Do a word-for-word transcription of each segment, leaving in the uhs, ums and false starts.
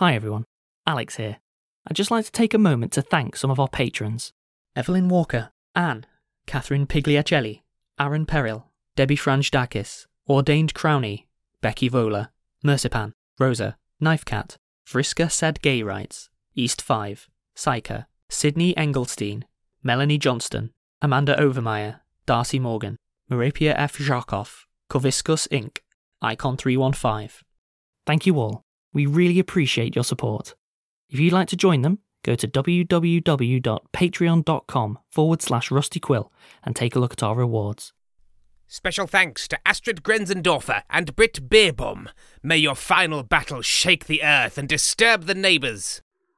Hi everyone, Alex here. I'd just like to take a moment to thank some of our patrons. Evelyn Walker, Anne, Catherine Pigliacelli, Aaron Peril, Debbie Franjdakis, Ordained Crowney, Becky Vola, Mercipan, Rosa, Knifecat, Vriska Said Gay Rights, East five, Psycha, Sydney Engelstein, Melanie Johnston, Amanda Overmeyer, Darcy Morgan, Marapia F. Jarkov, Koviskus Incorporated, Icon three one five. Thank you all. We really appreciate your support. If you'd like to join them, go to www.patreon.com forward slash rustyquill and take a look at our rewards. Special thanks to Astrid Grenzendorfer and Britt Beerbaum. May your final battle shake the earth and disturb the neighbours.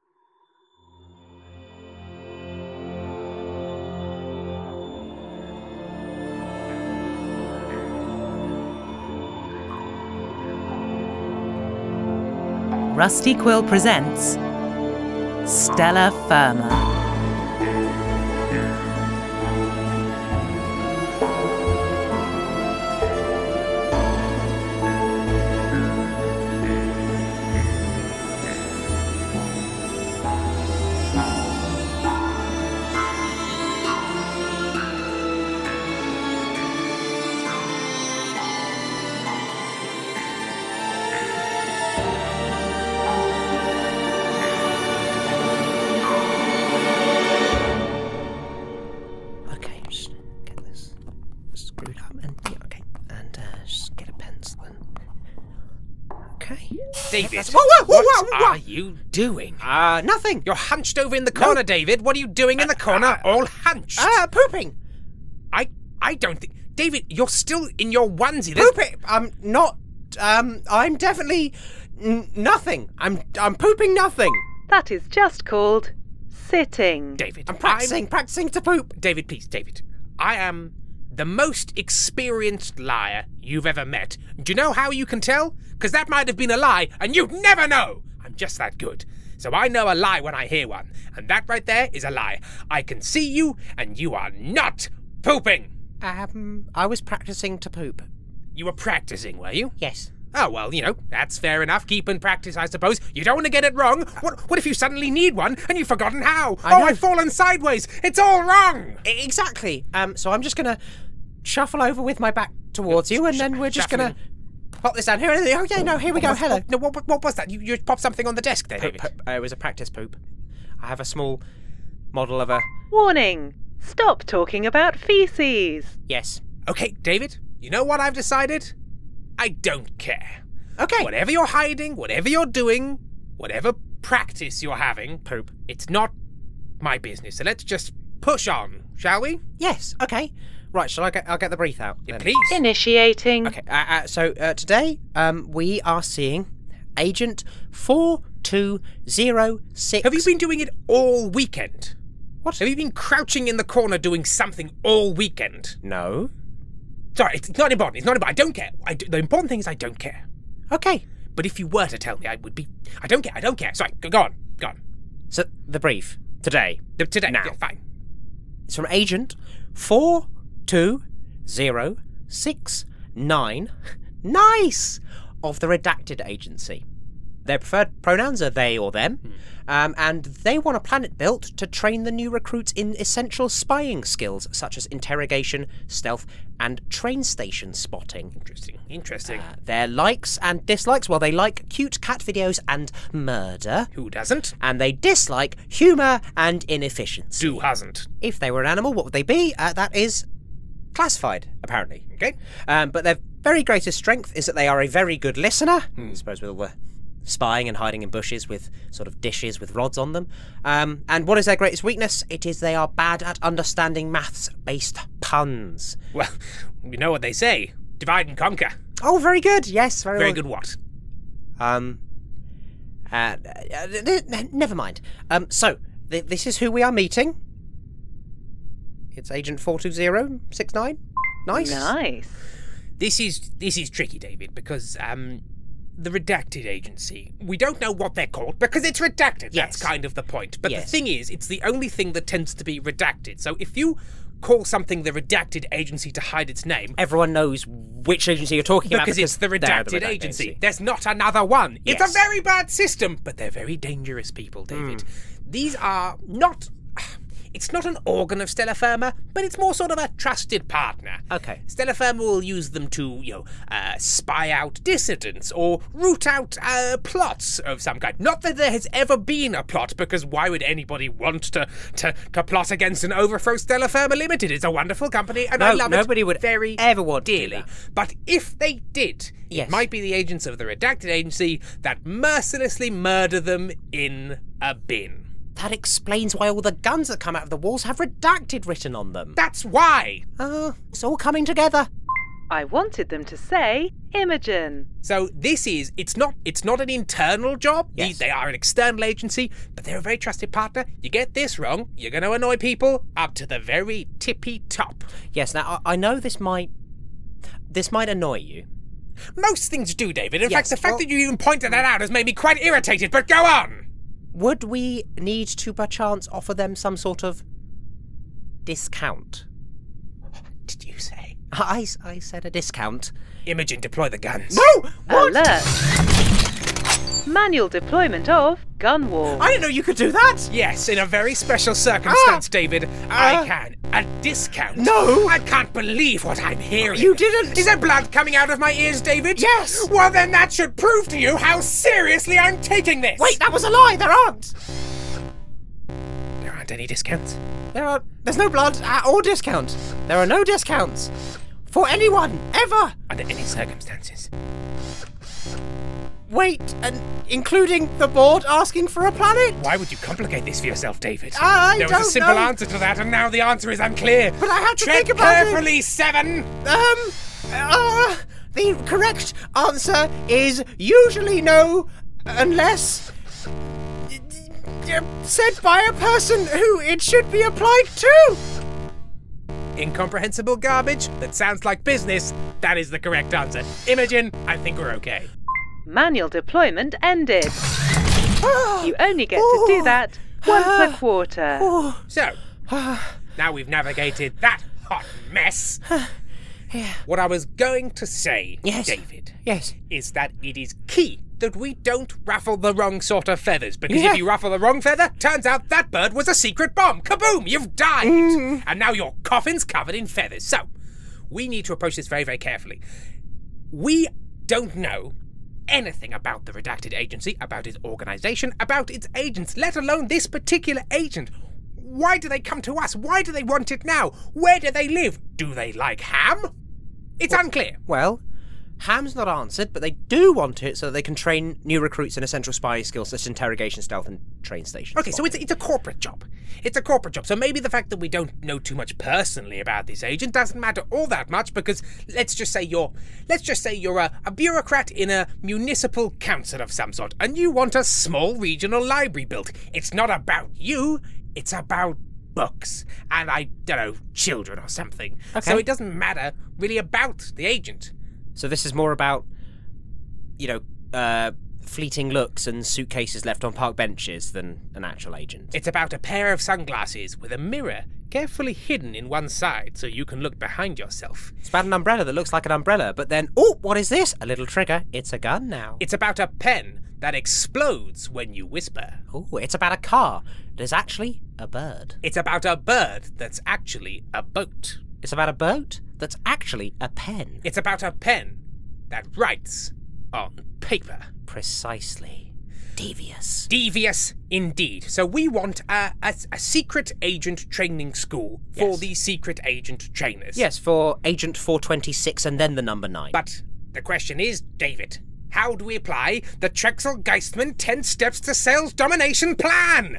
Rusty Quill presents Stella Firma. David, whoa, whoa, whoa, what whoa, whoa. are you doing? Uh, nothing. You're hunched over in the corner, No. David. What are you doing in the corner, uh, all hunched? Uh, pooping. I I don't think... David, you're still in your onesie. There's- Pooping. I'm not. Um, I'm definitely n- nothing. I'm I'm pooping nothing. That is just called sitting. David, I'm practicing, practicing to poop. David, please, David. I am the most experienced liar you've ever met. Do you know how you can tell? Because that might have been a lie, and you'd never know. I'm just that good. So I know a lie when I hear one, and that right there is a lie. I can see you, and you are not pooping. Um, I was practicing to poop. You were practicing, were you? Yes. Oh, well, you know, that's fair enough. Keep in practice, I suppose. You don't want to get it wrong. What What if you suddenly need one and you've forgotten how? I oh, know. I've fallen sideways. It's all wrong. I- exactly. Um, so I'm just gonna shuffle over with my back towards you, and then we're just Shuffling. gonna pop this down here. And oh yeah, no, here we go. What- Hello. what- No, what, what was that? You, you popped something on the desk there, Poop, David. poop. Uh, it was a practice poop. I have a small model of a Warning! Stop talking about feces. yes. Okay, David, you know what I've decided? I don't care. Okay. Whatever you're hiding, whatever you're doing, whatever practice you're having, Poop. it's not my business. So let's just push on, shall we? Yes. Okay. Right. Shall I get? I'll get the brief out. Yeah, then. please. Initiating. Okay. Uh, uh, so uh, today, um, we are seeing Agent Four Two Zero Six. Have you been doing it all weekend? What? Have you been crouching in the corner doing something all weekend? No. Sorry, it's not important. It's not important. I don't care. I do, the important thing is I don't care. Okay. But if you were to tell me, I would be... I don't care. I don't care. Sorry, go, go on. Go on. So the brief today. The- Today. Now. Yeah, fine. It's from Agent Four Two Zero Six Nine. Nice. Of the Redacted Agency. Their preferred pronouns are they or them, um, and they want a planet built to train the new recruits in essential spying skills such as interrogation, stealth, and train station spotting. Interesting. Interesting. Uh, their likes and dislikes, well, they like cute cat videos and murder, Who doesn't? and they dislike humour and inefficiency. Who hasn't? If they were an animal, what would they be? Uh, that is classified, apparently. Okay. Um, but their very greatest strength is that they are a very good listener. I suppose with all the spying and hiding in bushes with sort of dishes with rods on them. Um, and what is their greatest weakness? It is they are bad at understanding maths-based puns. Well, you know what they say. Divide and conquer. Oh, very good. Yes, very, Very well. good what? Um, uh, uh, uh, n- never mind. Um, so, th- this is who we are meeting. It's Agent four two zero six nine. Nice. Nice. This is this is tricky, David, because um the Redacted Agency. We don't know what they're called because it's redacted. Yes. That's kind of the point. But Yes. the thing is, it's the only thing that tends to be redacted. So if you call something the redacted agency to hide its name, everyone knows which agency you're talking because about because it's the redacted, they're the redacted agency. agency. There's not another one. Yes. It's a very bad system, but they're very dangerous people, David. Mm. These are not... It's not an organ of Stellar Firma, but it's more sort of a trusted partner. Okay. Stellar Firma will use them to, you know, uh, spy out dissidents or root out uh, plots of some kind. Not that there has ever been a plot, because why would anybody want to to, to plot against and overthrow Stellar Firma Limited? It's a wonderful company, and No, I love it nobody would very ever want to do dearly. that. But if they did, Yes. it might be the agents of the redacted agency that mercilessly murder them in a bin. That explains why all the guns that come out of the walls have redacted written on them. That's why. Uh, it's all coming together. I wanted them to say Imogen. So this is, it's not it's not an internal job. They- Yes. They are an external agency, but they're a very trusted partner. You get this wrong, you're going to annoy people up to the very tippy top. Yes, now I, I know this might this might annoy you. Most things do, David. In Yes, fact, the fact well- that you even pointed that out has made me quite irritated, but go on! Would we need to perchance offer them some sort of discount? What did you say? I, I said a discount. Imogen, deploy the guns. No! What? Alert. Manual deployment of gun wall. I didn't know you could do that! Yes, in a very special circumstance, Ah! David, I Ah! can. A discount. No! I can't believe what I'm hearing. You didn't! Is there blood coming out of my ears, David? Yes! Well, then that should prove to you how seriously I'm taking this. Wait, that was a lie! There aren't! There aren't any discounts. There are. There's no blood uh, or discount. There are no discounts for anyone ever. Under any circumstances. Wait, and including the board asking for a planet? Why would you complicate this for yourself, David? I there was don't a simple know. answer to that, and now the answer is unclear. But I had to Tread think about it. carefully, Seven. Um. Uh, the correct answer is usually no, unless uh, said by a person who it should be applied to. Incomprehensible garbage that sounds like business. That is the correct answer. Imogen, I think we're okay. Manual deployment ended. You only get to do that once a quarter. Oh, So, now we've navigated that hot mess. yeah. What I was going to say, Yes. David, Yes. is that it is key that we don't ruffle the wrong sort of feathers, because Yeah. if you ruffle the wrong feather, turns out that bird was a secret bomb. Kaboom! You've died! Mm. And now your coffin's covered in feathers. So, we need to approach this very, very carefully. We don't know anything about the redacted agency, about its organization, about its agents, let alone this particular agent. Why do they come to us? Why do they want it now? Where do they live? Do they like ham? It's unclear. Well, Ham's not answered, but they do want it so that they can train new recruits in essential spy skills such as interrogation, stealth, and train stations. Okay, so it's, it's a corporate job. It's a corporate job. So maybe the fact that we don't know too much personally about this agent doesn't matter all that much, because let's just say you're let's just say you're a, a bureaucrat in a municipal council of some sort, and you want a small regional library built. It's not about you, it's about books and, I don't know, children or something. Okay. So it doesn't matter really about the agent. So this is more about, you know, uh, fleeting looks and suitcases left on park benches than an actual agent. It's about a pair of sunglasses with a mirror carefully hidden in one side so you can look behind yourself. It's about an umbrella that looks like an umbrella, but then, oh, what is this? A little trigger. It's a gun now. It's about a pen that explodes when you whisper. Oh, it's about a car that is actually a bird. It's about a bird that's actually a boat. It's about a boat that's actually a pen. It's about a pen that writes on paper. Precisely. Devious. Devious indeed. So we want a, a, a secret agent training school for Yes. the secret agent trainers. Yes, for Agent four twenty-six and then the number nine. But the question is, David, how do we apply the Trexel Geistman ten Steps to Sales Domination plan?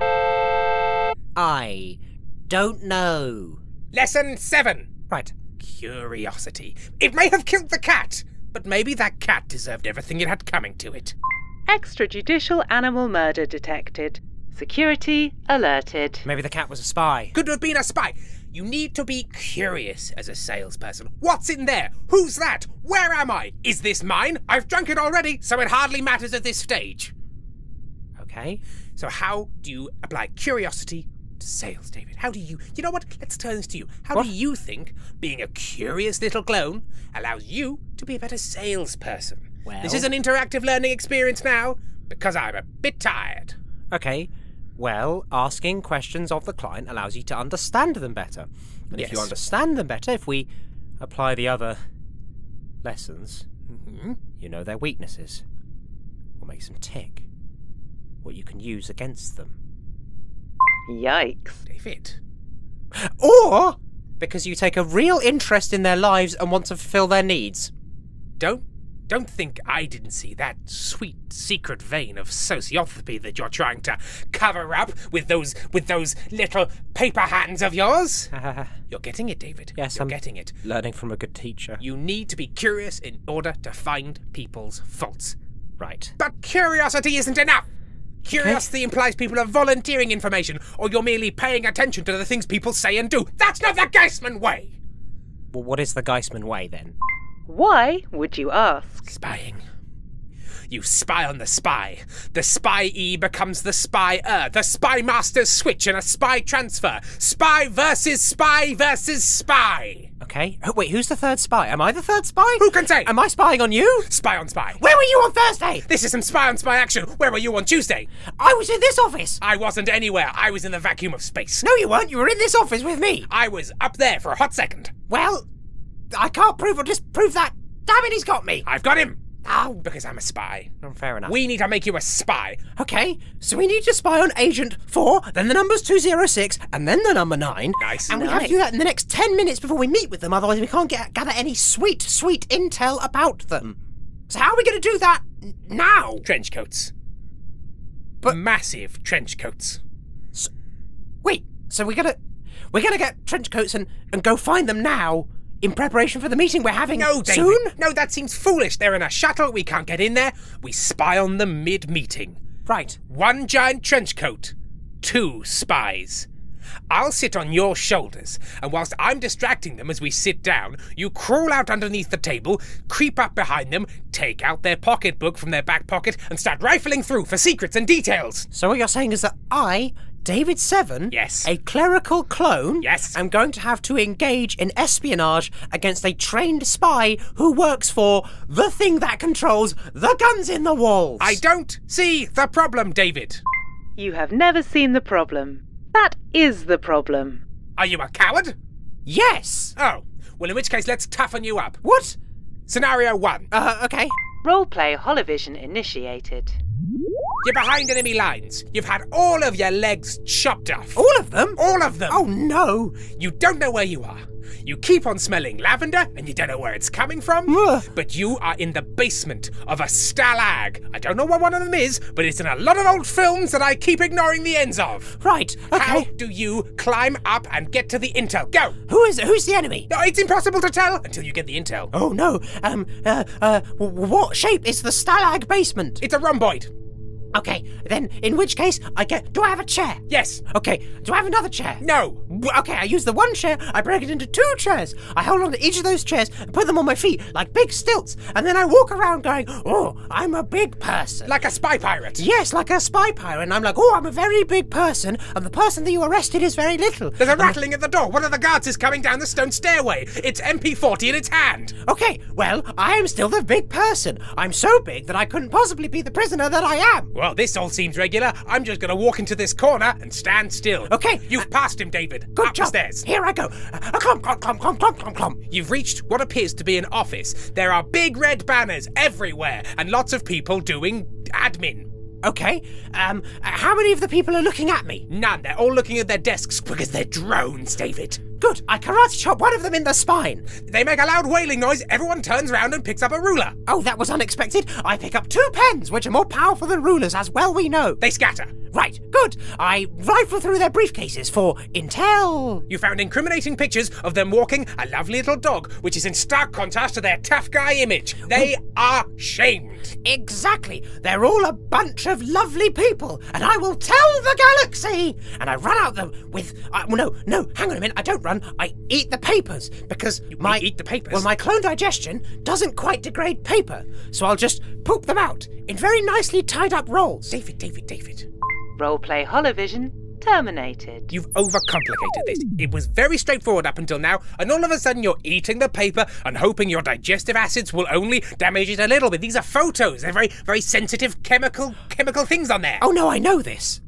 I don't know. Lesson seven. Right. Curiosity. It may have killed the cat, but maybe that cat deserved everything it had coming to it. Extrajudicial animal murder detected. Security alerted. Maybe the cat was a spy. Could have been a spy. You need to be curious as a salesperson. What's in there? Who's that? Where am I? Is this mine? I've drunk it already, so it hardly matters at this stage. Okay. So how do you apply curiosity to sales, David? How do you... You know what? Let's turn this to you. How What? do you think being a curious little clone allows you to be a better salesperson? Well- This is an interactive learning experience now, because I'm a bit tired. Okay, well, asking questions of the client allows you to understand them better. And if you Yes. understand them better, if we apply the other lessons, Mm-hmm. you know their weaknesses. What makes them tick. What you can use against them. Yikes. David. Or because you take a real interest in their lives and want to fulfill their needs. Don't don't think I didn't see that sweet secret vein of sociopathy that you're trying to cover up with those with those little paper hands of yours. You're getting it, David. Yes, You're I'm getting it. learning from a good teacher. You need to be curious in order to find people's faults. Right. But curiosity isn't enough. Curiosity implies people are volunteering information, or you're merely paying attention to the things people say and do. That's not the Geisman way. Well, what is the Geisman way then? Why would you ask? Spying. You spy on the spy. The spy-e becomes the spy-er. The spy masters switch and a spy transfer. Spy versus spy versus spy. Okay. Oh, wait, who's the third spy? Am I the third spy? Who can say? Am I spying on you? Spy on spy. Where were you on Thursday? This is some spy on spy action. Where were you on Tuesday? I was in this office. I wasn't anywhere. I was in the vacuum of space. No, you weren't. You were in this office with me. I was up there for a hot second. Well, I can't prove or disprove that. Damn it, he's got me. I've got him. Oh, Because I'm a spy. oh, fair enough. We need to make you a spy. Okay, so we need to spy on Agent four, then the numbers two zero six, and then the number nine. Nice. And we have to do that in the next ten minutes before we meet with them, otherwise we can't get, gather any sweet, sweet intel about them. So how are we going to do that n- now? Trench coats. But- Massive trench coats. Wait, so we're going to we're gonna get trench coats and, and go find them now in preparation for the meeting we're having No, David. soon? No, that seems foolish. They're in a shuttle. We can't get in there. We spy on them mid-meeting. Right. One giant trench coat. Two spies. I'll sit on your shoulders, and whilst I'm distracting them as we sit down, you crawl out underneath the table, creep up behind them, take out their pocketbook from their back pocket, and start rifling through for secrets and details. So what you're saying is that I, David Seven, Yes. a clerical clone, Yes. am going to have to engage in espionage against a trained spy who works for the thing that controls the guns in the walls. I don't see the problem, David. You have never seen the problem. That is the problem. Are you a coward? Yes. Oh, well, in which case, let's toughen you up. What? Scenario one. Uh, okay. Roleplay Holovision initiated. You're behind enemy lines. You've had all of your legs chopped off. All of them? All of them. Oh no. You don't know where you are. You keep on smelling lavender, and you don't know where it's coming from. Ugh. But you are in the basement of a stalag. I don't know what one of them is, but it's in a lot of old films that I keep ignoring the ends of. Right. Okay. How do you climb up and get to the intel? Go! Who is who's the enemy? No, it's impossible to tell until you get the intel. Oh no. Um. Uh. Uh. w- What shape is the stalag basement? It's a rhomboid. Okay. Then, in which case, I get. Do I have a chair? Yes. Okay. Do I have another chair? No. W- Okay, I use the one chair, I break it into two chairs. I hold on to each of those chairs and put them on my feet like big stilts. And then I walk around going, oh, I'm a big person. Like a spy pirate. Yes, like a spy pirate. And I'm like, oh, I'm a very big person. And the person that you arrested is very little. There's a And the- rattling at the door. One of the guards is coming down the stone stairway. It's M P forty in its hand. Okay, well, I am still the big person. I'm so big that I couldn't possibly be the prisoner that I am. Well, this all seems regular. I'm just going to walk into this corner and stand still. Okay. You've passed him, David. Good Up job. the stairs. Here I go. A clump, clump, clump, clump, clump, clump, clump. You've reached what appears to be an office. There are big red banners everywhere and lots of people doing admin. Okay, um, how many of the people are looking at me? None. They're all looking at their desks because they're drones, David. Good, I karate chop one of them in the spine. They make a loud wailing noise. Everyone turns around and picks up a ruler. Oh, that was unexpected. I pick up two pens, which are more powerful than rulers, as well we know. They scatter. Right, good. I rifle through their briefcases for intel. You found incriminating pictures of them walking a lovely little dog, which is in stark contrast to their tough guy image. They are shamed. Exactly. They're all a bunch of lovely people, and I will tell the galaxy. And I run out them with. Uh, well, no, no. Hang on a minute. I don't run. I eat the papers because my eat the papers? Well, my clone digestion doesn't quite degrade paper, so I'll just poop them out in very nicely tied up rolls. David, David, David. Roleplay Holovision terminated. You've overcomplicated this. It was very straightforward up until now, and all of a sudden you're eating the paper and hoping your digestive acids will only damage it a little bit. These are photos. They're very, very sensitive chemical chemical things on there. Oh no, I know this.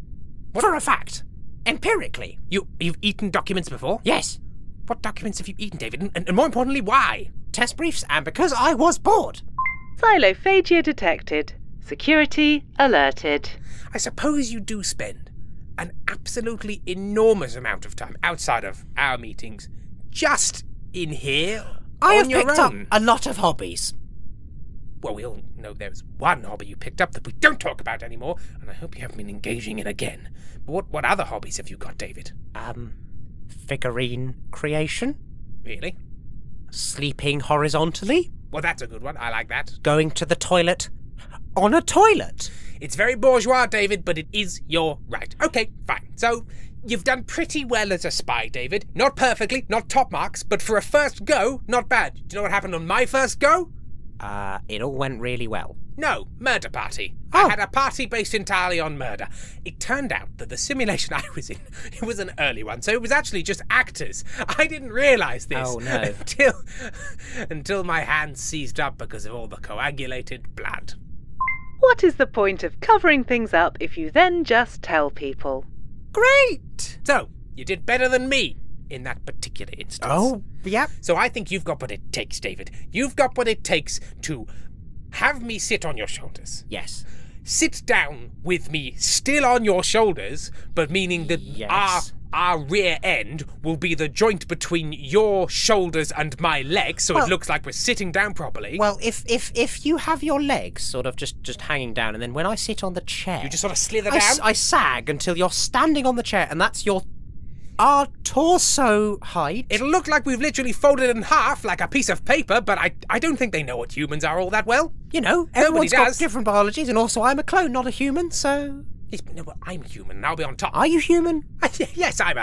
For a fact. Empirically. You, you've eaten documents before? Yes. What documents have you eaten, David? And, and more importantly, why? Test briefs, and because I was bored. Xylophagia detected. Security alerted. I suppose you do spend an absolutely enormous amount of time outside of our meetings just in here I on have your picked own. up a lot of hobbies. Well, we all know there's one hobby you picked up that we don't talk about anymore, and I hope you haven't been engaging in again. But what, what other hobbies have you got, David? Um, figurine creation, Really? sleeping horizontally, Well, that's a good one. I like that. going to the toilet on a toilet. It's very bourgeois, David, but it is your right. Okay, fine. So, you've done pretty well as a spy, David. Not perfectly, not top marks, but for a first go, not bad. Do you know what happened on my first go? Uh, it all went really well. No, murder party. Oh. I had a party based entirely on murder. It turned out that the simulation I was in, it was an early one, so it was actually just actors. I didn't realise this Oh, no. until until my hands seized up because of all the coagulated blood. What is the point of covering things up if you then just tell people? Great! So, you did better than me in that particular instance. Oh, yep. So I think you've got what it takes, David. You've got what it takes to have me sit on your shoulders. Yes. Sit down with me still on your shoulders, but meaning that Yes. our our rear end will be the joint between your shoulders and my legs, so Well- it looks like we're sitting down properly. Well, if if if you have your legs sort of just just hanging down, and then when I sit on the chair, you just sort of slither I, down. s- I sag until you're standing on the chair, and that's your our torso height. It'll look like we've literally folded it in half like a piece of paper, but I I don't think they know what humans are all that well. You know, everyone's got does. different biologies, and also I'm a clone, not a human. So, Yes, but no, well, I'm human, and I'll be on top. are you human? Yes, I'm a.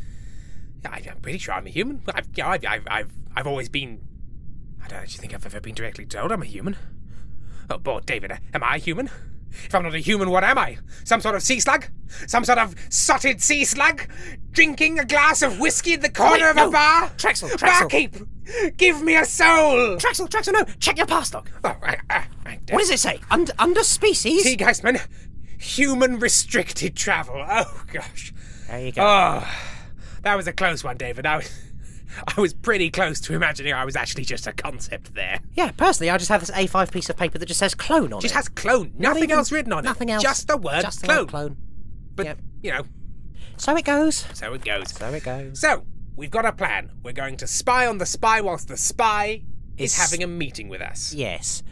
I- I'm pretty sure I'm a human. I've, you know, I've, I've, I've, I've always been. I don't actually think I've ever been directly told I'm a human. Oh, boy, David, am I a human? If I'm not a human, what am I? Some sort of sea slug? Some sort of sotted sea slug? Drinking a glass of whiskey in the corner Wait, of no. a bar? Trexel, Trexel. Barkeep, give me a soul! Traxel, Traxel, no! Check your pass log. Oh, right, uh, right, What does it say? Under under species. T. Geistman, human restricted travel. Oh, gosh. There you go. Oh, that was a close one, David. I was, I was pretty close to imagining I was actually just a concept there. Yeah, personally, I just have this A five piece of paper that just says clone on Just it. has clone, Not nothing even- else written on nothing it. else. Just the word Just the clone. word clone. But, Yep. you know, So it goes. so it goes. So it goes. So, we've got a plan. We're going to spy on the spy whilst the spy is Is- having a meeting with us. Yes.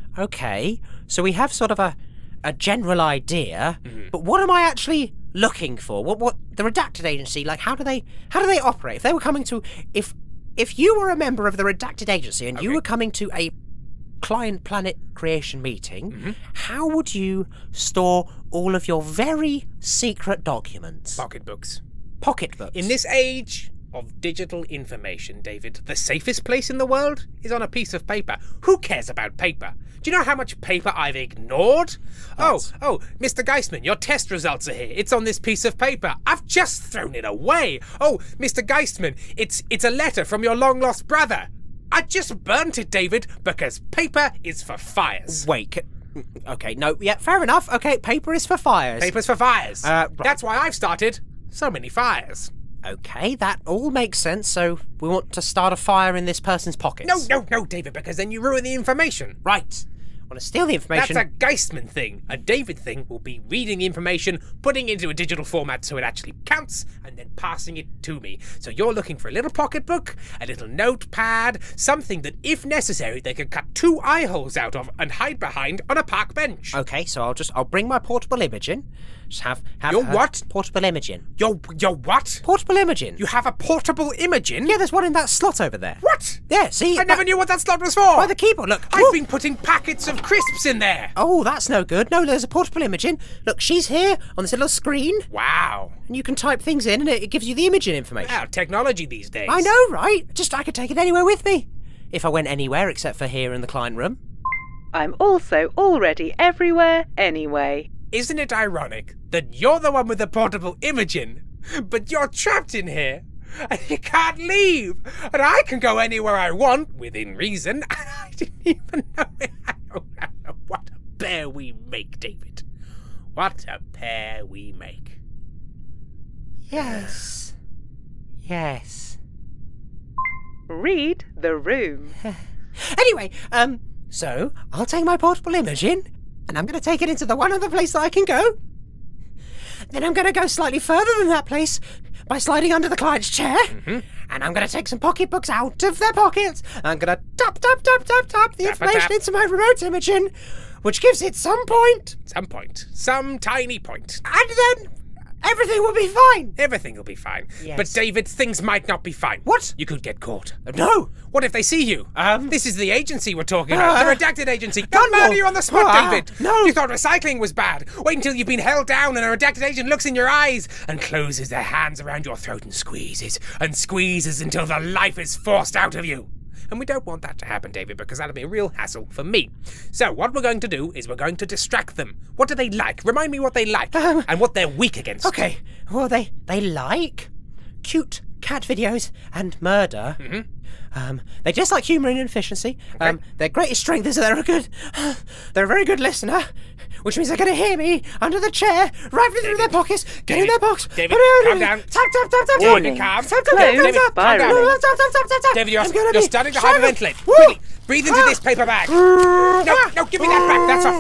Okay. So we have sort of a a general idea, Mm-hmm. but what am I actually looking for? What what the redacted agency, like how do they how do they operate? If they were coming to if if you were a member of the redacted agency and you Okay. were coming to a client planet creation meeting, Mm-hmm. how would you store all of your very secret documents? Pocketbooks. Pocketbooks. In this age of digital information, David, the safest place in the world is on a piece of paper. Who cares about paper? Do you know how much paper I've ignored? Oh, oh, Mister Geistman, your test results are here. It's on this piece of paper. I've just thrown it away. Oh, Mister Geistman, it's it's a letter from your long-lost brother. I just burnt it, David, because paper is for fires. Wait. c- Okay, no, yeah, fair enough. Okay, paper is for fires. Paper's for fires. Uh, right. That's why I've started so many fires. Okay, that all makes sense. So we want to start a fire in this person's pockets. No, no, no, David, because then you ruin the information. Right. I want to steal the information. That's a Geistman thing. A David thing will be reading the information, putting it into a digital format so it actually counts, and then passing it to me. So you're looking for a little pocketbook, a little notepad, something that, if necessary, they can cut two eye holes out of and hide behind on a park bench. Okay, so I'll just I'll bring my portable imaging. Just have have Your her- what? Portable imaging. Your, your what? Portable imaging. You have a portable imaging? Yeah, there's one in that slot over there. What? Yeah, see. I never that- knew what that slot was for. By the keyboard. Look. I've Whoa. been putting packets of crisps in there. Oh, that's no good. No, there's a portable imaging. Look, she's here on this little screen, Wow. and you can type things in, and it, it gives you the imaging information. Wow, technology these days. I know, right? Just I could take it anywhere with me, if I went anywhere except for here in the client room. I'm also already everywhere anyway. isn't it ironic that you're the one with the portable Imogen, but you're trapped in here and you can't leave, and I can go anywhere I want within reason, and I didn't even know it. What a pair we make, David. What a pair we make. Yes. Yes. Read the room. Anyway, um, so I'll take my portable Imogen, and I'm going to take it into the one other place that I can go. Then I'm going to go slightly further than that place by sliding under the client's chair, Mm-hmm. and I'm going to take some pocketbooks out of their pockets. I'm going to tap, tap, tap, tap, tap the Tap a information tap. into my remote Imogen, which gives it some point, Some point. Some tiny point. and then everything will be fine. Everything will be fine. Yes. But, David, things might not be fine. What? You could get caught. No. What if they see you? Um, This is the agency we're talking about. uh, the redacted agency. They'll no. murder you on the spot, Ah, David. no. You thought recycling was bad. Wait until you've been held down and a redacted agent looks in your eyes and closes their hands around your throat and squeezes and squeezes until the life is forced out of you. And we don't want that to happen, David, because that'll be a real hassle for me. So what we're going to do is we're going to distract them. What do they like? Remind me what they like Um, and what they're weak against. Okay, well, they, they like cute cat videos and murder. Mm-hmm. Um, they dislike humour and efficiency. Um, their greatest strength is that they're a good, they're a very good listener, which means they're going to hear me under the chair, rifling through their pockets, get in David, their box. David, calm down. Tap, tap, tap, tap, tap. David, calm. Tap, tap, Close tap, tap, David, tap. calm down. No, tap, tap, tap, tap, tap. David, you're, I'm gonna you're be starting to shut up. hyperventilate. Woo. Quickly, breathe into Ah. this paper bag. No, no, give me that back. That's a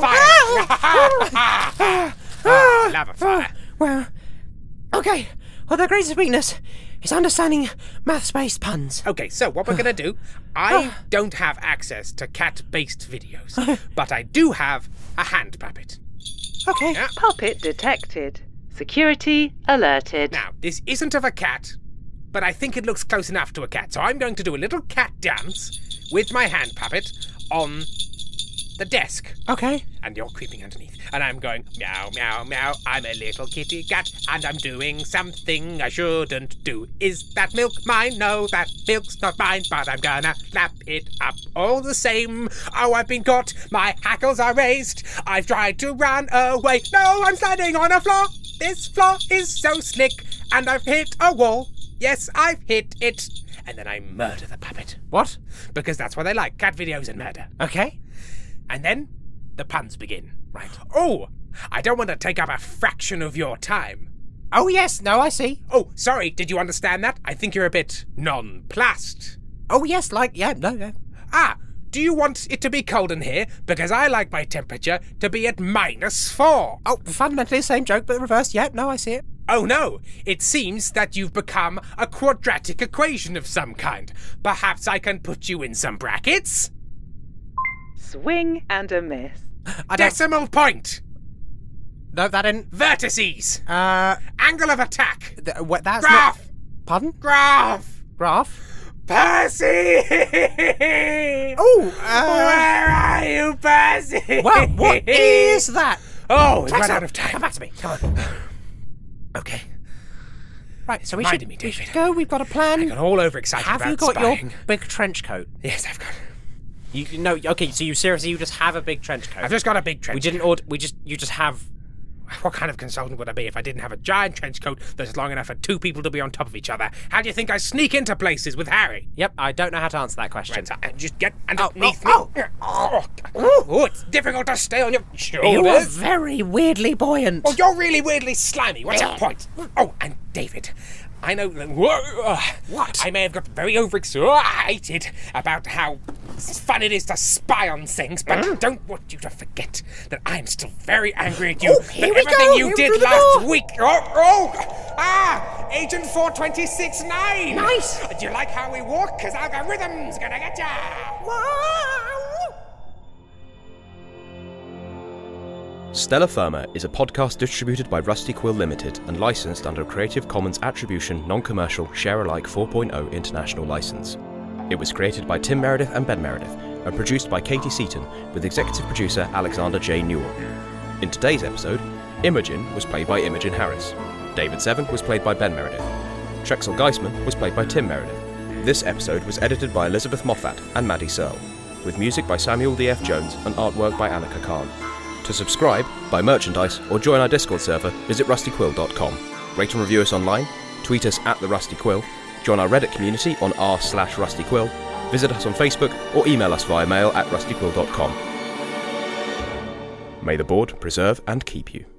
fire. Ah, love a fire. Well, okay. Well, their greatest weakness is understanding maths-based puns. Okay, so what we're going to do, I don't have access to cat-based videos, but I do have a hand puppet. Okay. Yeah. Puppet detected. Security alerted. Now, this isn't of a cat, but I think it looks close enough to a cat, so I'm going to do a little cat dance with my hand puppet on the desk. Okay. And you're creeping underneath. And I'm going, meow, meow, meow, I'm a little kitty cat, and I'm doing something I shouldn't do. Is that milk mine? No, that milk's not mine, but I'm gonna lap it up all the same. Oh, I've been caught, my hackles are raised, I've tried to run away. No, I'm standing on a floor, this floor is so slick, and I've hit a wall. Yes, I've hit it. And then I murder the puppet. What? Because that's what they like, cat videos and murder. Okay. And then the puns begin. Right. Oh, I don't want to take up a fraction of your time. Oh, yes. No, I see. Oh, sorry, did you understand that? I think you're a bit nonplussed. Oh, yes, like, yeah, no, no. Ah, do you want it to be cold in here? Because I like my temperature to be at minus four. Oh, fundamentally the same joke, but reversed. Yeah, no, I see it. Oh no, it seems that you've become a quadratic equation of some kind. Perhaps I can put you in some brackets? Swing and a miss. I don't... Decimal point. No, that didn't... Vertices. Uh, Angle of attack. th- what, that's Graph. not... Pardon? Graph. Graph? Percy! Oh, uh... Where are you, Percy? Well, what is that? Oh, we've run Jackson, out of time. Come back to me. Come on. Okay. Right, so we Reminded should, me, we should David. go. We've got a plan. I got all overexcited Have about you got spying. your big trench coat? Yes, I've got. You you- no. Okay, so you seriously you just have a big trench coat. I've just got a big trench. we didn't coat. order. We just you just have. What kind of consultant would I be if I didn't have a giant trench coat that's long enough for two people to be on top of each other? How do you think I sneak into places with Harry? Yep, I don't know how to answer that question. Right, so, uh, just get underneath oh, me. Oh, oh, oh, it's difficult to stay on your You are shoulders. very weirdly buoyant. Oh, you're really weirdly slimy. What's your point? Oh, and David, I know what I may have got very overexcited about how fun it is to spy on things, but I don't want you to forget that I'm still very angry at you Oh, for here we everything go, you here did we last go. week. Oh, oh, ah, Agent four twenty-six nine. Nice. Do you like how we walk? Cause algorithm's gonna get ya. Stella Firma is a podcast distributed by Rusty Quill Limited and licensed under a Creative Commons Attribution Non-Commercial Share-alike four point oh International License. It was created by Tim Meredith and Ben Meredith and produced by Katie Seaton with executive producer Alexander J. Newell. In today's episode, Imogen was played by Imogen Harris. David Seven was played by Ben Meredith. Trexel Geisman was played by Tim Meredith. This episode was edited by Elizabeth Moffat and Maddie Searle, with music by Samuel D F Jones and artwork by Annika Khan. To subscribe, buy merchandise, or join our Discord server, visit rusty quill dot com. Rate and review us online, tweet us at the Rusty Quill, join our Reddit community on r slash rustyquill, visit us on Facebook, or email us via mail at rusty quill dot com. May the board preserve and keep you.